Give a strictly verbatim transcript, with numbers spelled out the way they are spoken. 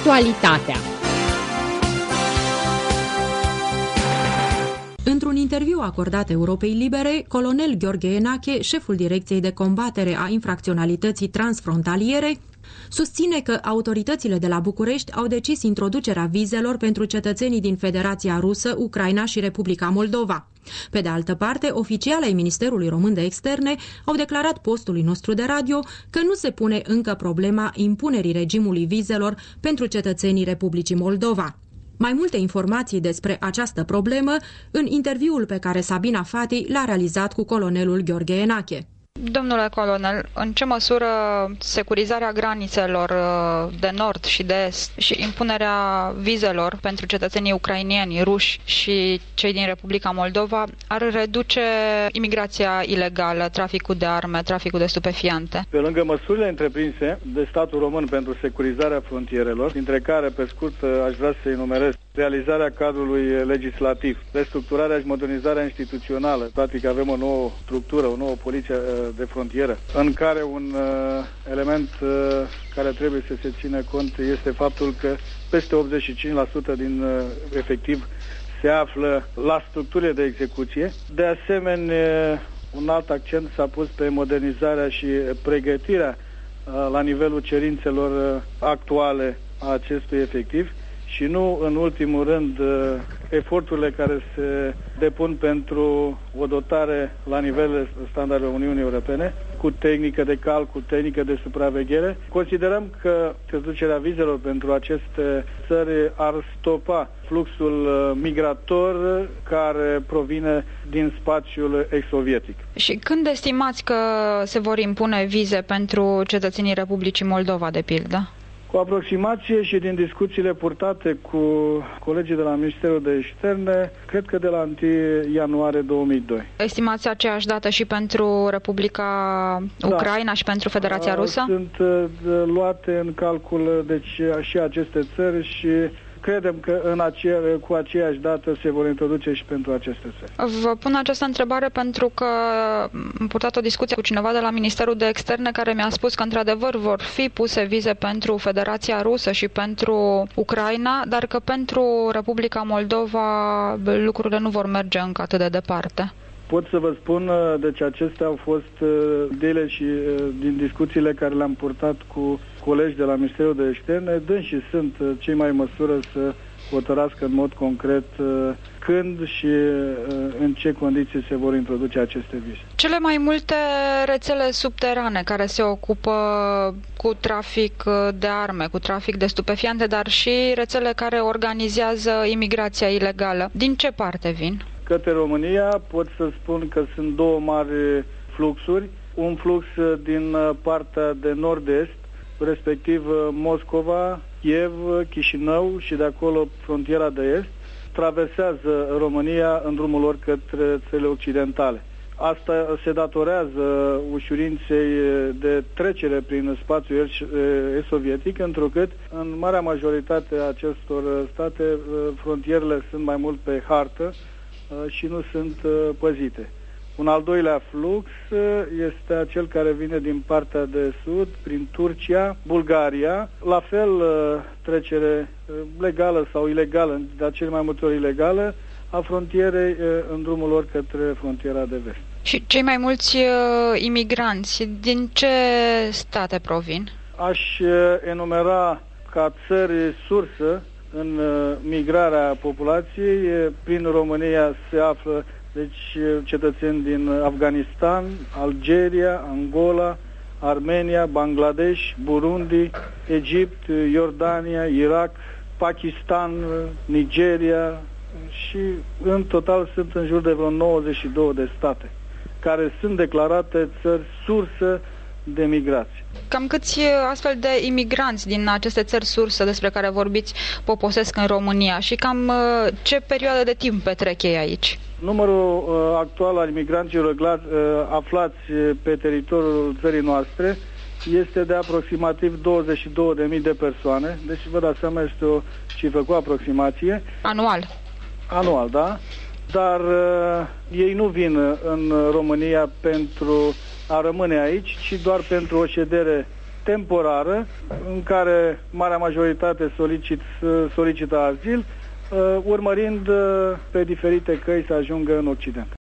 Actualitatea. Într-un interviu acordat Europei Libere, colonel Gheorghe Enache, șeful Direcției de Combatere a Infracționalității Transfrontaliere, susține că autoritățile de la București au decis introducerea vizelor pentru cetățenii din Federația Rusă, Ucraina și Republica Moldova. Pe de altă parte, oficiali ai Ministerului Român de Externe au declarat postului nostru de radio că nu se pune încă problema impunerii regimului vizelor pentru cetățenii Republicii Moldova. Mai multe informații despre această problemă în interviul pe care Sabina Fati l-a realizat cu colonelul Gheorghe Enache. Domnule colonel, în ce măsură securizarea granițelor de nord și de est și impunerea vizelor pentru cetățenii ucrainieni, ruși și cei din Republica Moldova ar reduce imigrația ilegală, traficul de arme, traficul de stupefiante? Pe lângă măsurile întreprinse de statul român pentru securizarea frontierelor, dintre care, pe scurt, aș vrea să enumerez realizarea cadrului legislativ, restructurarea și modernizarea instituțională. Practic avem o nouă structură, o nouă poliție de frontieră, în care un uh, element uh, care trebuie să se țină cont este faptul că peste optzeci și cinci la sută din uh, efectiv se află la structurile de execuție. De asemenea, un alt accent s-a pus pe modernizarea și pregătirea uh, la nivelul cerințelor uh, actuale a acestui efectiv. Și nu, în ultimul rând, eforturile care se depun pentru o dotare la nivel standardelor Uniunii Europene, cu tehnică de calcul, tehnică de supraveghere. Considerăm că introducerea vizelor pentru aceste țări ar stopa fluxul migrator care provine din spațiul ex-sovietic. Și când estimați că se vor impune vize pentru cetățenii Republicii Moldova, de pildă? Cu aproximație și din discuțiile purtate cu colegii de la Ministerul de Externe, cred că de la întâi ianuarie două mii doi. Estimați aceeași dată și pentru Republica Ucraina, da, și pentru Federația Rusă? Sunt luate în calcul deci și aceste țări și credem că în aceea, cu aceeași dată se vor introduce și pentru aceste țări. Vă pun această întrebare pentru că am purtat o discuție cu cineva de la Ministerul de Externe care mi-a spus că într-adevăr vor fi puse vize pentru Federația Rusă și pentru Ucraina, dar că pentru Republica Moldova lucrurile nu vor merge încă atât de departe. Pot să vă spun, deci acestea au fost ideile și din discuțiile care le-am purtat cu colegi de la Ministerul de Externe, dânsii sunt cei mai în măsură să hotărască în mod concret când și în ce condiții se vor introduce aceste vize. Cele mai multe rețele subterane care se ocupă cu trafic de arme, cu trafic de stupefiante, dar și rețele care organizează imigrația ilegală, din ce parte vin? Către România pot să spun că sunt două mari fluxuri. Un flux din partea de nord-est, respectiv Moscova, Kiev, Chișinău și de acolo frontiera de est, traversează România în drumul lor către țările occidentale. Asta se datorează ușurinței de trecere prin spațiul est-sovietic, întrucât în marea majoritate a acestor state frontierele sunt mai mult pe hartă și nu sunt păzite. Un al doilea flux este acel care vine din partea de sud, prin Turcia, Bulgaria, la fel trecere legală sau ilegală, dar cel mai multe ori ilegală, a frontierei în drumul lor către frontiera de vest. Și cei mai mulți imigranți, din ce state provin? Aș enumera ca țări sursă în migrarea populației. Prin România se află deci cetățeni din Afganistan, Algeria, Angola, Armenia, Bangladesh, Burundi, Egipt, Iordania, Irak, Pakistan, Nigeria și în total sunt în jur de vreo nouăzeci și două de state care sunt declarate țări sursă de migrație. Cam câți astfel de imigranți din aceste țări sursă despre care vorbiți poposesc în România și cam ce perioadă de timp petrec ei aici? Numărul uh, actual al imigranților uh, aflați pe teritoriul țării noastre este de aproximativ douăzeci și două de mii de persoane, deci vă dați seama, este o cifră cu aproximație. Anual? Anual, da. Dar uh, ei nu vin în România pentru a rămâne aici, ci doar pentru o ședere temporară în care marea majoritate solicit, solicită azil, urmărind pe diferite căi să ajungă în Occident.